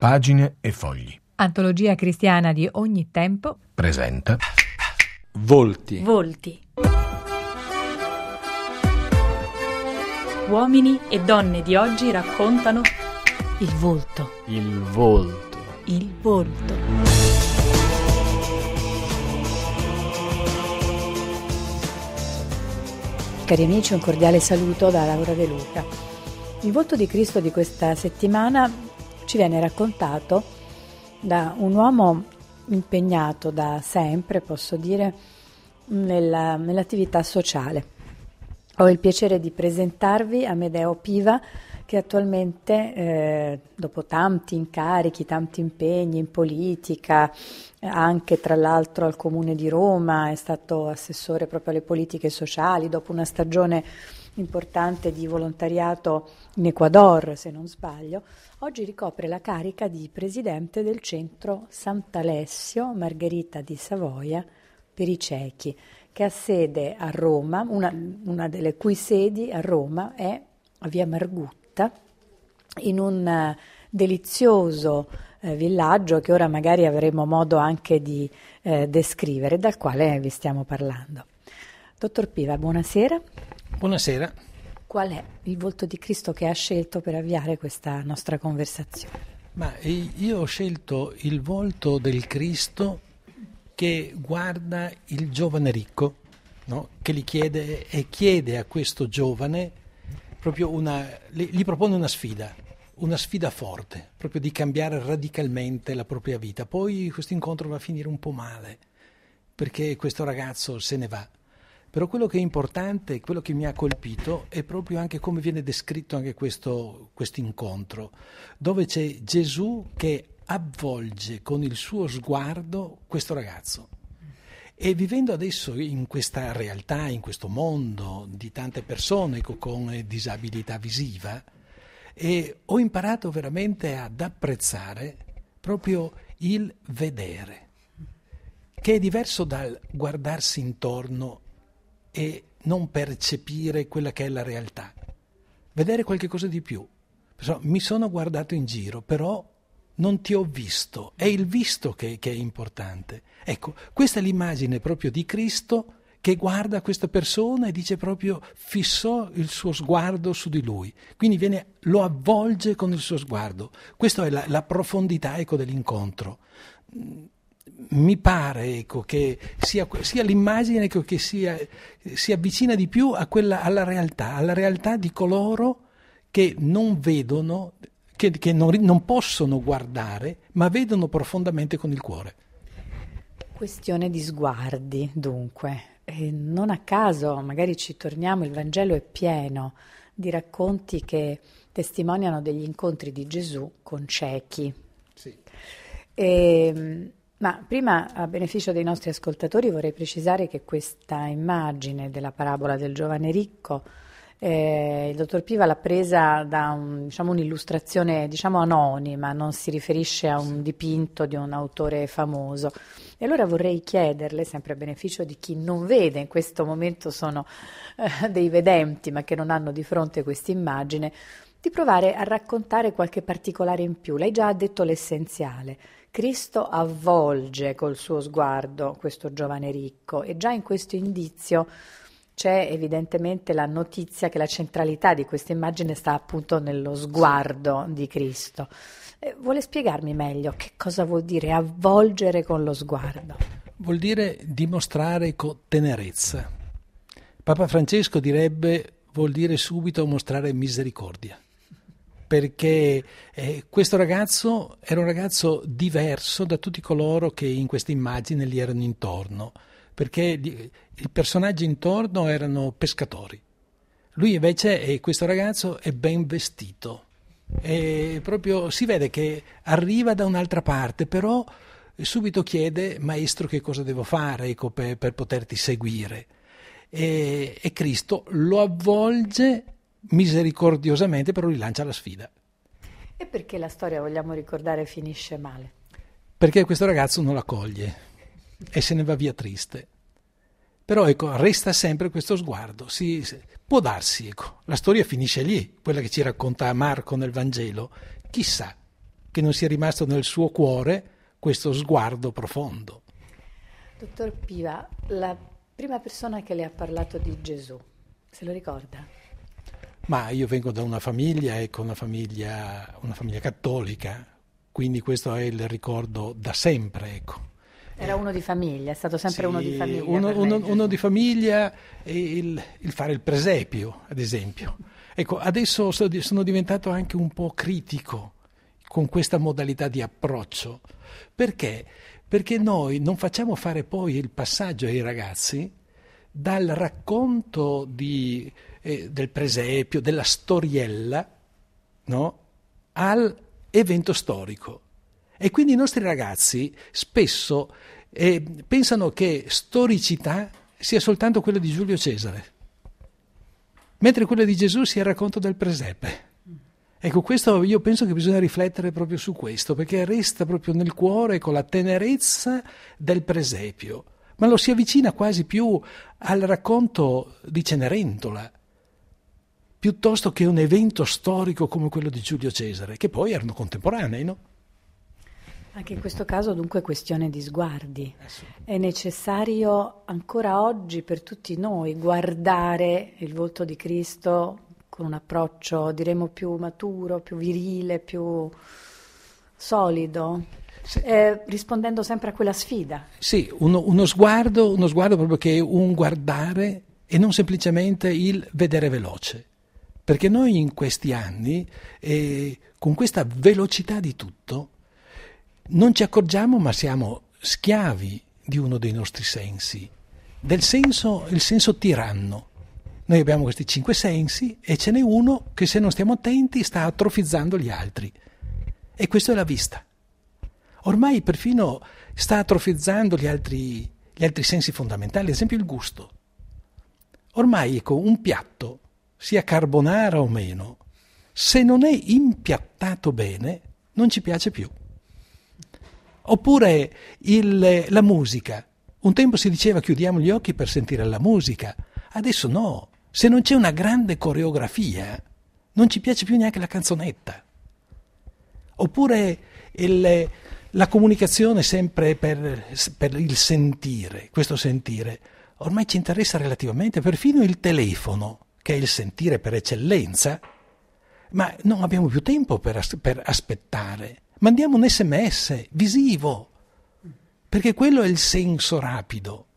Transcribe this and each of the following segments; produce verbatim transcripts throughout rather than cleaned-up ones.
Pagine e fogli. Antologia cristiana di ogni tempo. Presenta Volti. Volti. Uomini e donne di oggi raccontano il volto. Il volto. Il volto. Cari amici, un cordiale saluto da Laura De Luca. Il volto di Cristo di questa settimana ci viene raccontato da un uomo impegnato da sempre, posso dire, nella, nell'attività sociale. Ho il piacere di presentarvi Amedeo Piva, che attualmente, eh, dopo tanti incarichi, tanti impegni in politica, anche tra l'altro al Comune di Roma, è stato assessore proprio alle politiche sociali, dopo una stagione importante di volontariato in Ecuador, se non sbaglio, oggi ricopre la carica di presidente del centro Sant'Alessio Margherita di Savoia per i ciechi, che ha sede a Roma, una, una delle cui sedi a Roma è a Via Margutta, in un uh, delizioso uh, villaggio che ora magari avremo modo anche di uh, descrivere, dal quale vi stiamo parlando. Dottor Piva, buonasera. Buonasera. Qual è il volto di Cristo che ha scelto per avviare questa nostra conversazione? Ma io ho scelto il volto del Cristo che guarda il giovane ricco, no? Che gli chiede e chiede a questo giovane proprio una, gli propone una sfida, una sfida forte, proprio di cambiare radicalmente la propria vita. Poi questo incontro va a finire un po' male, perché questo ragazzo se ne va. Però quello che è importante, quello che mi ha colpito, è proprio anche come viene descritto anche questo questo incontro, dove c'è Gesù che avvolge con il suo sguardo questo ragazzo. E vivendo adesso in questa realtà, in questo mondo di tante persone con disabilità visiva, e ho imparato veramente ad apprezzare proprio il vedere, che è diverso dal guardarsi intorno e non percepire quella che è la realtà. Vedere qualche cosa di più. Mi sono guardato in giro, però non ti ho visto. È il visto che, che è importante. Ecco, questa è l'immagine proprio di Cristo che guarda questa persona e dice proprio fissò il suo sguardo su di lui. Quindi viene, lo avvolge con il suo sguardo. Questa è la, la profondità, ecco, dell'incontro. Mi pare, ecco, che sia, sia l'immagine ecco, che sia, si avvicina di più a quella, alla realtà, alla realtà di coloro che non vedono, che, che non, non possono guardare, ma vedono profondamente con il cuore. Questione di sguardi, dunque. E non a caso, magari ci torniamo, il Vangelo è pieno di racconti che testimoniano degli incontri di Gesù con ciechi. Sì. E, ma prima, a beneficio dei nostri ascoltatori, vorrei precisare che questa immagine della parabola del giovane ricco, eh, il dottor Piva l'ha presa da un, diciamo, un'illustrazione diciamo anonima, non si riferisce a un dipinto di un autore famoso. E allora vorrei chiederle, sempre a beneficio di chi non vede, in questo momento sono eh, dei vedenti ma che non hanno di fronte questa immagine, di provare a raccontare qualche particolare in più. Lei già ha detto l'essenziale. Cristo avvolge col suo sguardo questo giovane ricco e già in questo indizio c'è evidentemente la notizia che la centralità di questa immagine sta appunto nello sguardo di Cristo. Eh, vuole spiegarmi meglio che cosa vuol dire avvolgere con lo sguardo? Vuol dire dimostrare con tenerezza. Papa Francesco direbbe vuol dire subito mostrare misericordia. Perché eh, questo ragazzo era un ragazzo diverso da tutti coloro che in questa immagine gli erano intorno, perché gli, i personaggi intorno erano pescatori. Lui invece, eh, questo ragazzo, è ben vestito, e proprio si vede che arriva da un'altra parte, però subito chiede: maestro, che cosa devo fare ecco, per, per poterti seguire? E, e Cristo lo avvolge misericordiosamente, però gli lancia la sfida. E perché la storia, vogliamo ricordare, finisce male? Perché questo ragazzo non la coglie e se ne va via triste. Però ecco, resta sempre questo sguardo. Si, può darsi, ecco, la storia finisce lì, quella che ci racconta Marco nel Vangelo. Chissà, che non sia rimasto nel suo cuore questo sguardo profondo. Dottor Piva, la prima persona che le ha parlato di Gesù, se lo ricorda? Ma io vengo da una famiglia, ecco, una famiglia, una famiglia cattolica, quindi questo è il ricordo da sempre, ecco. Era uno di famiglia, è stato sempre Sì, uno di famiglia. Uno, per uno, lei, uno di famiglia e il, il fare il presepio, ad esempio. Ecco, adesso sono diventato anche un po' critico con questa modalità di approccio. Perché? Perché noi non facciamo fare poi il passaggio ai ragazzi dal racconto di, eh, del presepio, della storiella, no? Al evento storico. E quindi i nostri ragazzi spesso eh, pensano che storicità sia soltanto quella di Giulio Cesare, mentre quella di Gesù sia il racconto del presepe. Ecco, questo io penso che bisogna riflettere proprio su questo, perché resta proprio nel cuore con la tenerezza del presepio, ma lo si avvicina quasi più al racconto di Cenerentola, piuttosto che un evento storico come quello di Giulio Cesare, che poi erano contemporanei, no? Anche in questo caso dunque questione di sguardi. È necessario ancora oggi per tutti noi guardare il volto di Cristo con un approccio, diremo, più maturo, più virile, più solido, sì. eh, rispondendo sempre a quella sfida. Sì, uno, uno sguardo, uno sguardo proprio che è un guardare e non semplicemente il vedere veloce. Perché noi in questi anni, eh, con questa velocità di tutto, non ci accorgiamo, ma siamo schiavi di uno dei nostri sensi, del senso, il senso tiranno. Noi abbiamo questi cinque sensi e ce n'è uno che, se non stiamo attenti, sta atrofizzando gli altri. E questo è la vista. Ormai perfino sta atrofizzando gli altri, gli altri sensi fondamentali, ad esempio il gusto. Ormai, ecco, un piatto, sia carbonara o meno, se non è impiattato bene, non ci piace più. Oppure il, la musica. Un tempo si diceva chiudiamo gli occhi per sentire la musica, adesso no. Se non c'è una grande coreografia, non ci piace più neanche la canzonetta. Oppure il, la comunicazione sempre per, per il sentire, questo sentire. Ormai ci interessa relativamente, perfino il telefono, che è il sentire per eccellenza, ma non abbiamo più tempo per, as- per aspettare. Mandiamo un sms visivo, perché quello è il senso rapido.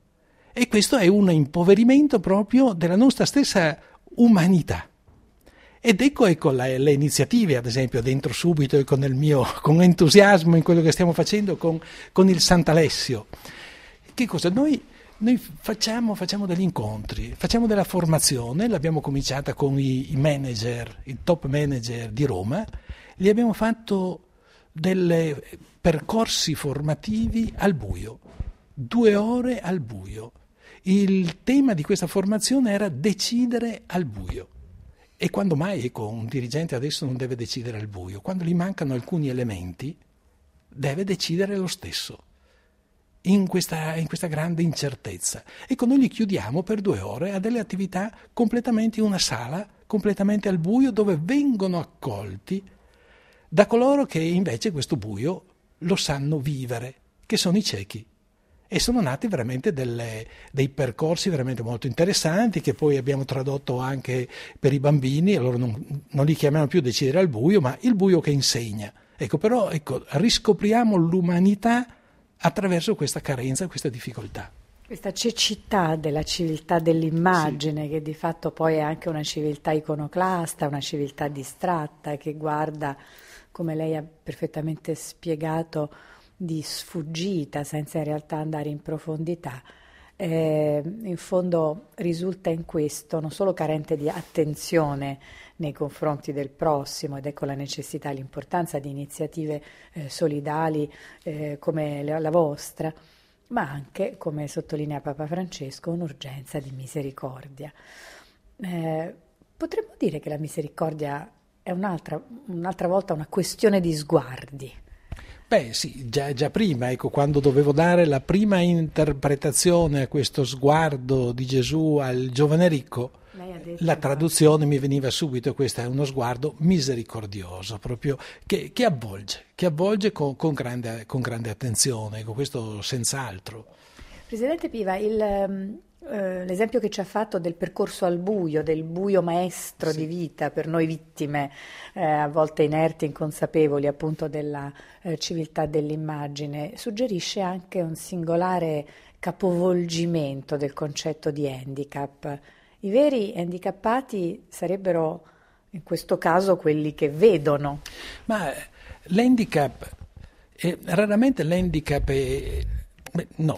E questo è un impoverimento proprio della nostra stessa umanità. Ed ecco, ecco le, le iniziative, ad esempio, dentro subito e con il mio con entusiasmo in quello che stiamo facendo con, con il Sant'Alessio. Che cosa? Noi, noi facciamo, facciamo degli incontri, facciamo della formazione, l'abbiamo cominciata con i, i manager, i top manager di Roma, li abbiamo fatto dei percorsi formativi al buio, due ore al buio. Il tema di questa formazione era decidere al buio. E quando mai, ecco, un dirigente adesso non deve decidere al buio? Quando gli mancano alcuni elementi, deve decidere lo stesso, in questa, in questa grande incertezza. Ecco, noi li chiudiamo per due ore a delle attività completamente in una sala, completamente al buio, dove vengono accolti da coloro che invece questo buio lo sanno vivere, che sono i ciechi. E sono nati veramente delle, dei percorsi veramente molto interessanti, che poi abbiamo tradotto anche per i bambini. Allora non, non li chiamiamo più decidere al buio, ma il buio che insegna. Ecco, però ecco, riscopriamo l'umanità attraverso questa carenza, questa difficoltà. Questa cecità della civiltà dell'immagine, sì, che di fatto poi è anche una civiltà iconoclasta, una civiltà distratta, che guarda, come lei ha perfettamente spiegato, di sfuggita, senza in realtà andare in profondità, eh, in fondo risulta in questo non solo carente di attenzione nei confronti del prossimo, ed ecco la necessità e l'importanza di iniziative eh, solidali eh, come la, la vostra, ma anche, come sottolinea Papa Francesco, un'urgenza di misericordia. Eh, potremmo dire che la misericordia è un'altra, un'altra volta una questione di sguardi. Beh sì, già, già prima, ecco, quando dovevo dare la prima interpretazione a questo sguardo di Gesù al giovane ricco, Lei ha detto, la traduzione mi veniva subito, questo è uno sguardo misericordioso, proprio che, che avvolge, che avvolge con, con, grande, con grande attenzione, con questo senz'altro. Presidente Piva, il, eh, l'esempio che ci ha fatto del percorso al buio, del buio maestro Sì. di vita per noi vittime, eh, a volte inerti, inconsapevoli appunto della eh, civiltà dell'immagine, suggerisce anche un singolare capovolgimento del concetto di handicap. I veri handicappati sarebbero in questo caso quelli che vedono. Ma l'handicap, è, raramente l'handicap è, no,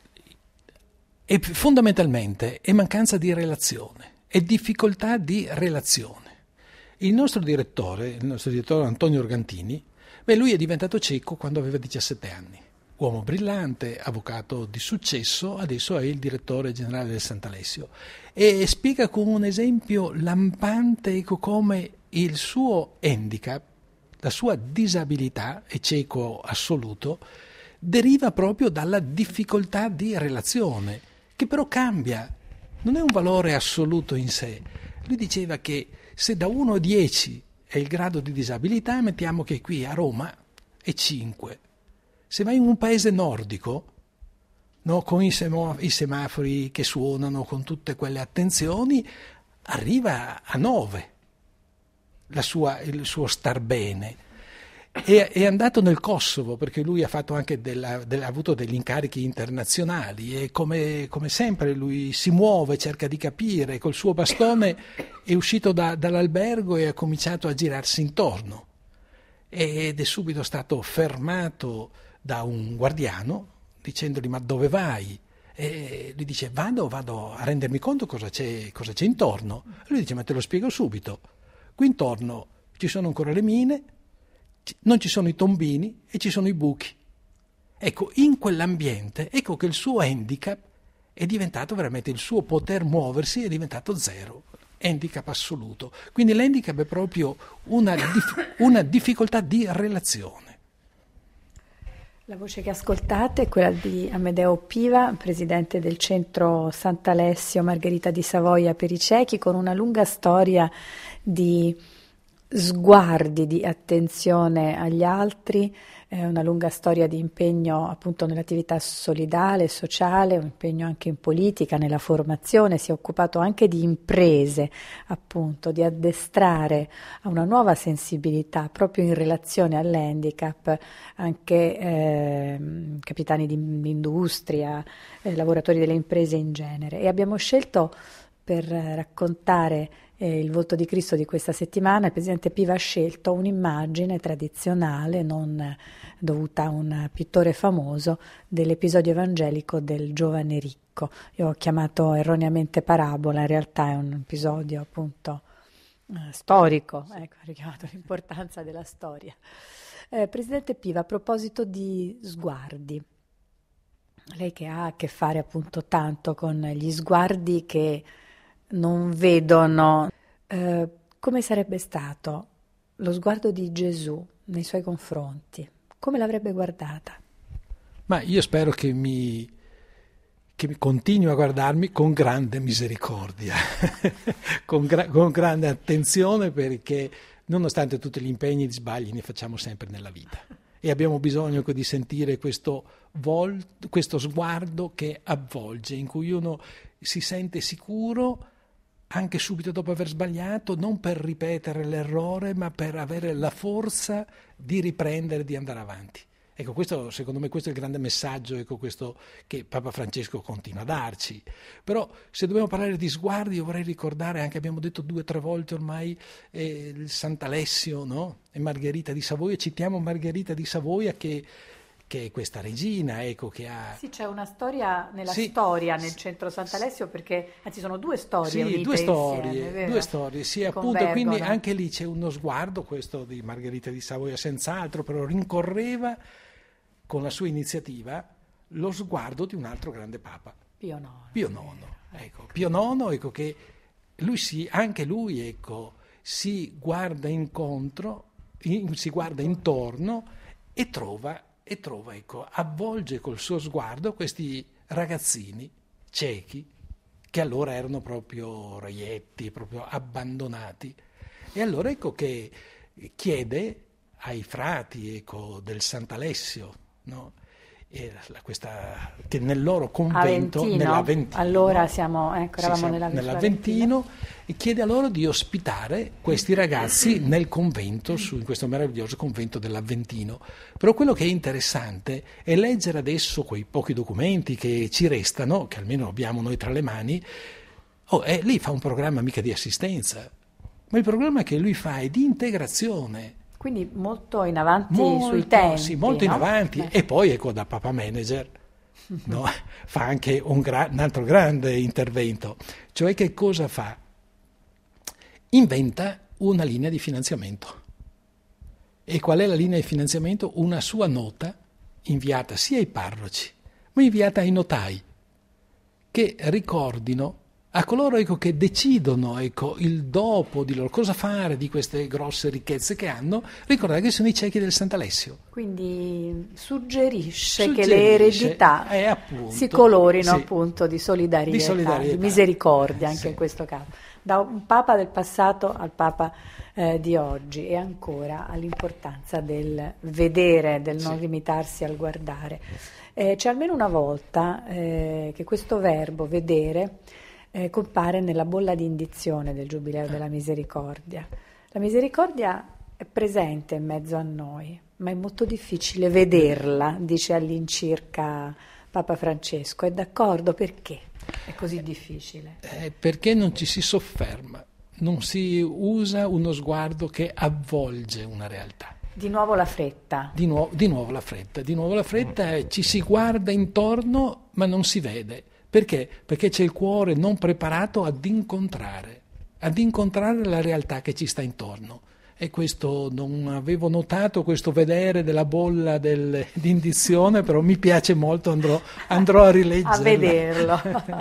è fondamentalmente è mancanza di relazione, è difficoltà di relazione. Il nostro direttore, il nostro direttore Antonio Organtini, beh, lui è diventato cieco quando aveva diciassette anni. Uomo brillante, avvocato di successo, adesso è il direttore generale del Sant'Alessio e spiega con un esempio lampante ecco, come il suo handicap, la sua disabilità, è cieco assoluto, deriva proprio dalla difficoltà di relazione, che però cambia, non è un valore assoluto in sé. Lui diceva che se da uno a dieci è il grado di disabilità, mettiamo che qui a Roma è cinque. Se vai in un paese nordico, no, con i, semo- i semafori che suonano, con tutte quelle attenzioni, arriva a nove la sua, il suo star bene. E, è andato nel Kosovo, perché lui ha, fatto anche della, della, ha avuto degli incarichi internazionali e come, come sempre lui si muove, cerca di capire, col suo bastone è uscito da, dall'albergo e ha cominciato a girarsi intorno. Ed è subito stato fermato da un guardiano dicendogli ma dove vai? E lui dice vado, vado a rendermi conto cosa c'è, cosa c'è intorno. E lui dice ma te lo spiego subito, qui intorno ci sono ancora le mine, non ci sono i tombini e ci sono i buchi. Ecco, in quell'ambiente ecco che il suo handicap è diventato veramente, il suo poter muoversi è diventato zero, handicap assoluto. Quindi l'handicap è proprio una, dif- una difficoltà di relazione. La voce che ascoltate è quella di Amedeo Piva, presidente del centro Sant'Alessio Margherita di Savoia per i ciechi, con una lunga storia di sguardi, di attenzione agli altri, eh, una lunga storia di impegno appunto nell'attività solidale, sociale, un impegno anche in politica, nella formazione, si è occupato anche di imprese, appunto, di addestrare a una nuova sensibilità proprio in relazione all'handicap, anche eh, capitani di industria, eh, lavoratori delle imprese in genere. E abbiamo scelto per raccontare eh, il volto di Cristo di questa settimana, il Presidente Piva ha scelto un'immagine tradizionale, non dovuta a un pittore famoso, dell'episodio evangelico del giovane ricco. Io ho chiamato erroneamente parabola, in realtà è un episodio appunto eh, storico, ecco, ho richiamato l'importanza della storia. Eh, Presidente Piva, a proposito di sguardi, lei che ha a che fare appunto tanto con gli sguardi che non vedono, eh, come sarebbe stato lo sguardo di Gesù nei suoi confronti? Come l'avrebbe guardata? Ma io spero che mi, che mi continui a guardarmi con grande misericordia, con, gra- con grande attenzione, perché nonostante tutti gli impegni e gli sbagli ne facciamo sempre nella vita. E abbiamo bisogno di sentire questo, vol- questo sguardo che avvolge, in cui uno si sente sicuro anche subito dopo aver sbagliato, non per ripetere l'errore, ma per avere la forza di riprendere, di andare avanti. Ecco, questo, secondo me questo è il grande messaggio, ecco, questo che Papa Francesco continua a darci. Però se dobbiamo parlare di sguardi, io vorrei ricordare, anche abbiamo detto due o tre volte ormai, eh, il Sant'Alessio, no? E Margherita di Savoia, citiamo Margherita di Savoia che, che è questa regina, ecco, che ha... Sì, c'è una storia nella sì, storia nel centro Sant'Alessio, perché anzi sono due storie sì, unite due storie, insieme, vero? due storie, sì, Che appunto, quindi convergono. anche lì c'è uno sguardo, questo di Margherita di Savoia senz'altro, però rincorreva con la sua iniziativa lo sguardo di un altro grande papa, Pio nono. Pio nono, ecco, Pio nono, ecco, che lui si, anche lui, ecco, si guarda incontro, in, si guarda intorno e trova, e trova, ecco, avvolge col suo sguardo questi ragazzini ciechi che allora erano proprio reietti, proprio abbandonati. E allora ecco che chiede ai frati, ecco, del Sant'Alessio, no? E la, questa, che nel loro convento, Aventino. nell'Aventino, allora siamo, ecco, sì, eravamo siamo nell'Aventino, e chiede a loro di ospitare questi ragazzi nel convento, su, in questo meraviglioso convento dell'Aventino. Però quello che è interessante è leggere adesso quei pochi documenti che ci restano, che almeno abbiamo noi tra le mani. Oh, e lì fa un programma mica di assistenza, ma il programma che lui fa è di integrazione. quindi molto in avanti Molto, sui tempi. sì, molto no? in avanti. Beh. E poi ecco, da Papa Manager no, fa anche un, gra- un altro grande intervento. Cioè che cosa fa? Inventa una linea di finanziamento. E qual è la linea di finanziamento? Una sua nota inviata sia ai parroci, ma inviata ai notai, che ricordino a coloro, ecco, che decidono, ecco, il dopo di loro, cosa fare di queste grosse ricchezze che hanno, ricordate che sono i ciechi del Sant'Alessio. Quindi suggerisce, Suggerisce, che le eredità eh, appunto, si colorino sì, appunto di solidarietà, di, solidarietà. di misericordia anche Sì. in questo caso. Da un Papa del passato al Papa eh, di oggi, e ancora all'importanza del vedere, del non Sì. limitarsi al guardare. Eh, c'è almeno una volta eh, che questo verbo, vedere, eh, compare nella bolla di indizione del Giubileo della Misericordia. La misericordia è presente in mezzo a noi, ma è molto difficile vederla, dice all'incirca Papa Francesco. È d'accordo? Perché è così difficile? Eh, perché non ci si sofferma, non si usa uno sguardo che avvolge una realtà. Di nuovo la fretta. Di, nuovo, di nuovo la fretta, di nuovo la fretta, eh, ci si guarda intorno ma non si vede. Perché? Perché c'è il cuore non preparato ad incontrare, ad incontrare la realtà che ci sta intorno. E questo non avevo notato, questo vedere della bolla del, di indizione, però mi piace molto, andrò, andrò a rileggerla. A vederlo.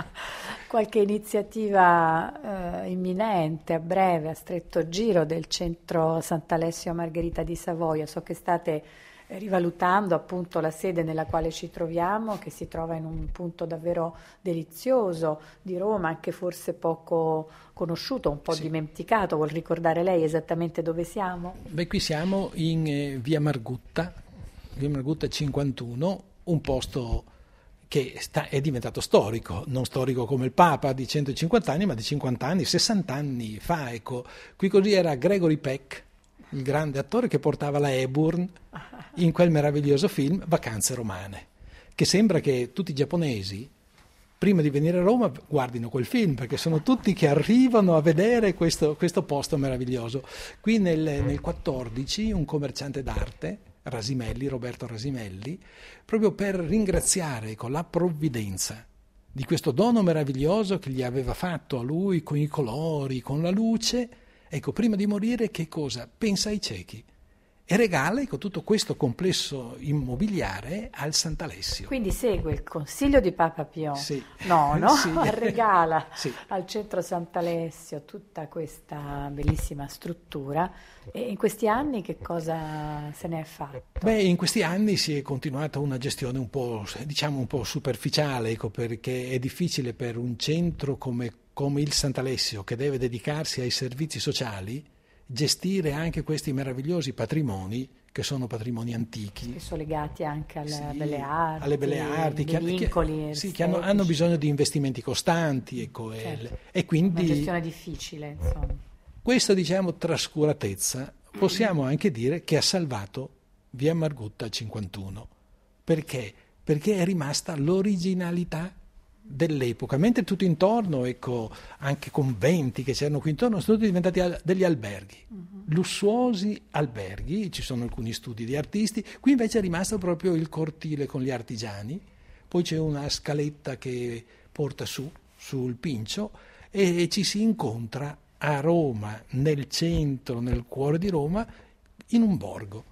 Qualche iniziativa eh, imminente, a breve, a stretto giro del centro Sant'Alessio Margherita di Savoia? So che state rivalutando appunto la sede nella quale ci troviamo, che si trova in un punto davvero delizioso di Roma, anche forse poco conosciuto, un po' Sì. dimenticato. Vuol ricordare lei esattamente dove siamo? Beh, qui siamo in eh, via Margutta, via Margutta cinquantuno, un posto che sta, è diventato storico, non storico come il Papa di centocinquanta anni, ma di cinquanta anni, sessanta anni fa. Ecco. Qui così era Gregory Peck, il grande attore che portava la Hepburn in quel meraviglioso film Vacanze romane, che sembra che tutti i giapponesi prima di venire a Roma guardino quel film, perché sono tutti che arrivano a vedere questo, questo posto meraviglioso. Qui nel, nel quattordici un commerciante d'arte, Rasimelli, Roberto Rasimelli, proprio per ringraziare con la provvidenza di questo dono meraviglioso che gli aveva fatto a lui con i colori, con la luce, ecco, prima di morire che cosa? Pensa ai ciechi e regala, ecco, tutto questo complesso immobiliare al Sant'Alessio. Quindi segue il consiglio di Papa Pio Sì. nono, Sì. regala Sì. al centro Sant'Alessio tutta questa bellissima struttura. E in questi anni che cosa se ne è fatto? Beh, in questi anni si è continuata una gestione un po', diciamo, un po' superficiale, ecco, perché è difficile per un centro come, come il Sant'Alessio, che deve dedicarsi ai servizi sociali, gestire anche questi meravigliosi patrimoni che sono patrimoni antichi. Che sono legati anche alle Sì, belle arti, alle belle arti, che, vincoli che, sì, che hanno, hanno bisogno di investimenti costanti, ecco, certo. e, e quindi una gestione difficile, insomma. Questa, diciamo, trascuratezza possiamo anche dire che ha salvato via Margutta cinquantuno. Perché? Perché è rimasta l'originalità dell'epoca, mentre tutto intorno, ecco, anche conventi che c'erano qui intorno sono tutti diventati al- degli alberghi, uh-huh. lussuosi alberghi, ci sono alcuni studi di artisti, qui invece è rimasto proprio il cortile con gli artigiani, poi c'è una scaletta che porta su, sul Pincio, e, e ci si incontra a Roma, nel centro, nel cuore di Roma, in un borgo,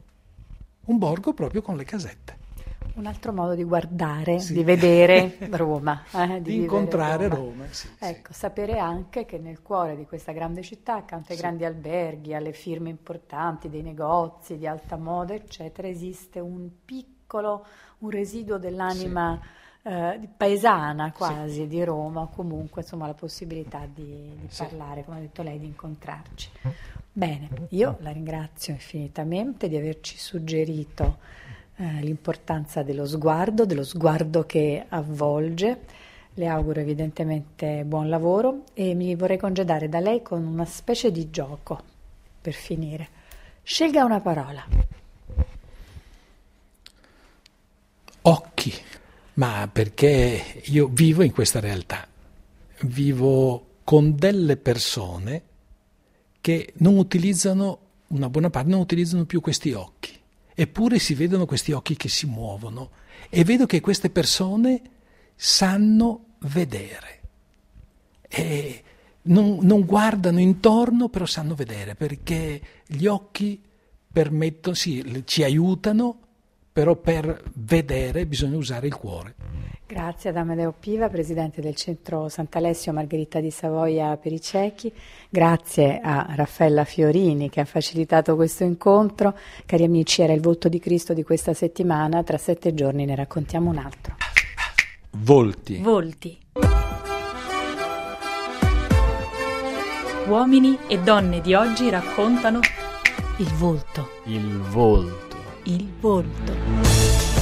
un borgo proprio con le casette. Un altro modo di guardare, Sì. di vedere Roma, eh, di, di incontrare Roma. Roma. Sì, ecco, sì. sapere anche che nel cuore di questa grande città, accanto ai Sì. grandi alberghi, alle firme importanti, dei negozi di alta moda, eccetera, esiste un piccolo piccolo, un residuo dell'anima sì. eh, paesana quasi sì. di Roma, comunque insomma la possibilità di, di sì. parlare, come ha detto lei, di incontrarci. Bene, io la ringrazio infinitamente di averci suggerito eh, l'importanza dello sguardo, dello sguardo che avvolge. Le auguro evidentemente buon lavoro e mi vorrei congedare da lei con una specie di gioco per finire. Scelga una parola. Occhi, ma perché io vivo in questa realtà, vivo con delle persone che non utilizzano, una buona parte non utilizzano più questi occhi, eppure si vedono questi occhi che si muovono e vedo che queste persone sanno vedere e non, non guardano intorno, però sanno vedere, perché gli occhi permettono, sì, ci aiutano, però per vedere bisogna usare il cuore. Grazie ad Amedeo Piva, presidente del Centro Sant'Alessio Margherita di Savoia per i ciechi. Grazie a Raffaella Fiorini che ha facilitato questo incontro. Cari amici, era il volto di Cristo di questa settimana. Tra sette giorni ne raccontiamo un altro. Volti. Volti. Uomini e donne di oggi raccontano il volto. Il volto. Il volto.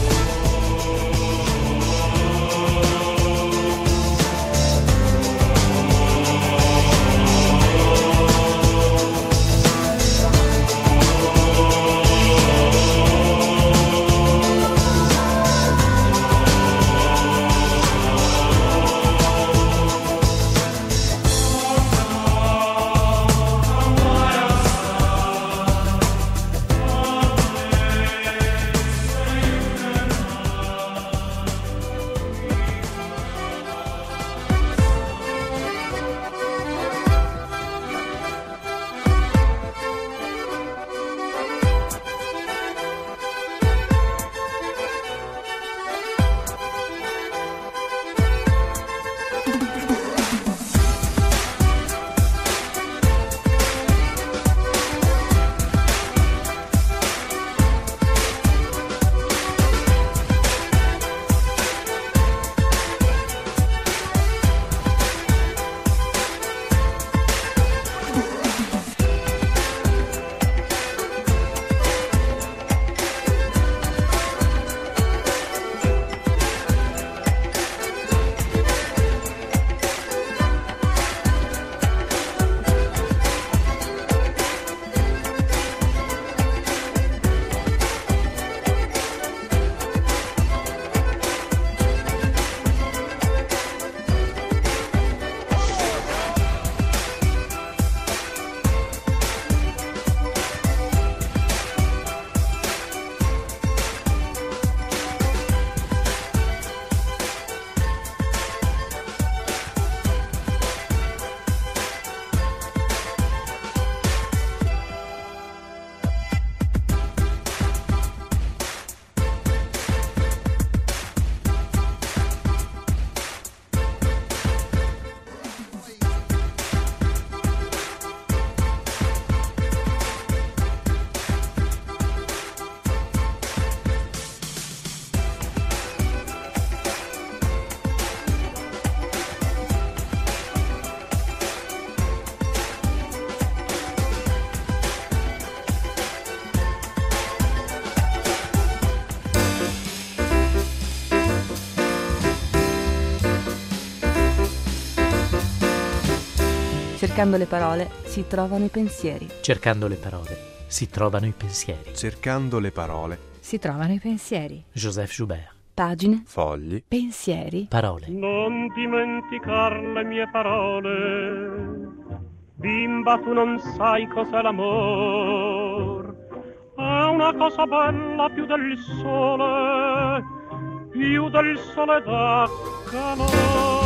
Cercando le parole si trovano i pensieri. Cercando le parole si trovano i pensieri. Cercando le parole si trovano i pensieri. Joseph Joubert. Pagine, fogli, pensieri, parole. Non dimenticar le mie parole, bimba tu non sai cos'è l'amor, è una cosa bella più del sole, più del sole da calore.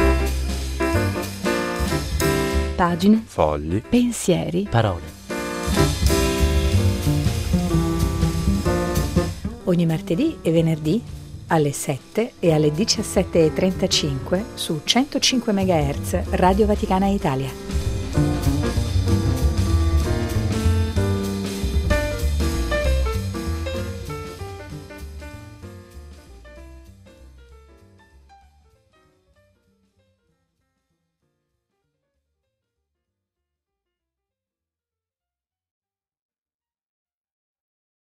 Pagine, fogli, pensieri, parole. Ogni martedì e venerdì alle sette e alle diciassette e trentacinque su centocinque megahertz Radio Vaticana Italia.